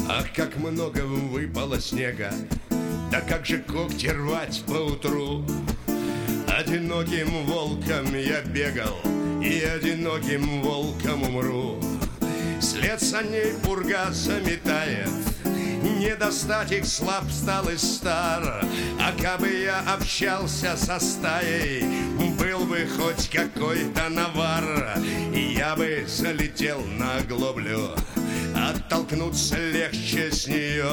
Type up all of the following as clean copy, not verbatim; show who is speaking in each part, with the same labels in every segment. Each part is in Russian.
Speaker 1: Ах, как много выпало снега, да как же когти рвать поутру. Одиноким волком я бегал, и одиноким волком умру. След саней пурга заметает, не достать их, слаб стал и стар. А кабы я общался со стаей, был бы хоть какой-то навар, и я бы залетел на оглоблю. Оттолкнуться легче с нее,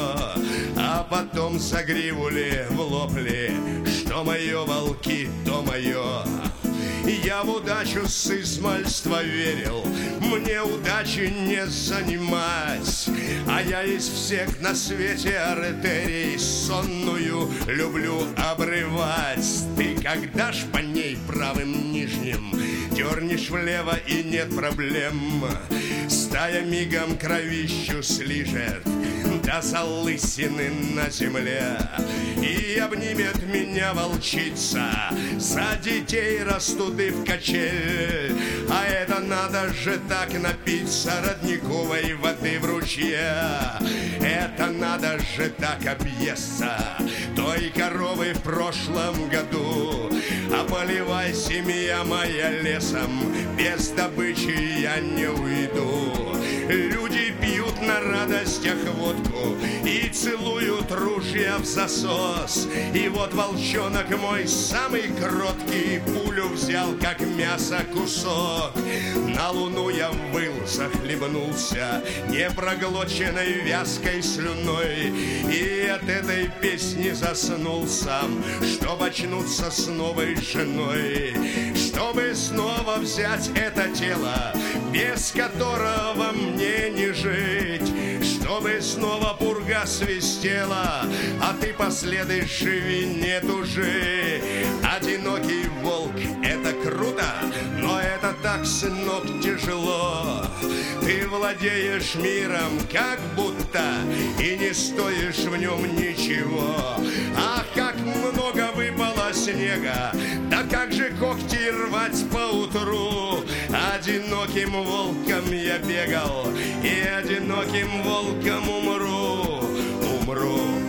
Speaker 1: а потом за гриву ли в лоб ли. Что мое, волки, то мое. Я в удачу с измальства верил, мне удачи не занимать. А я из всех на свете артерий сонную люблю обрывать. Ты когда ж по ней правым нижним дернешь влево, и нет проблем. Стая мигом кровищу слижет до залысины на земле, и обнимет меня волчица. За детей растуды в качель, а это надо же так напиться родниковой воды в ручье. Это надо же так объесться той коровы в прошлом году. А поливай, семья моя, лесом, без добычи я не уйду. Люди пьют на радостях водку и целуют ружья в засос. И вот волчонок мой самый кроткий пулю взял, как мясо кусок. На луну я выл, захлебнулся непроглоченной вязкой слюной, и от этой песни заснул сам, чтоб очнуться с новой женой. Чтобы снова взять это тело, без которого мне не жить. Чтобы снова пурга свистела, а ты последуешь, живи, не тужи. Одинокий волк — это круто, но это так, сынок, тяжело. Ты владеешь миром как будто и не стоишь в нем ничего. Ах, как много выпало снега, да как же когти рвать поутру. Одиноким волком я бегал, и одиноким волком умру.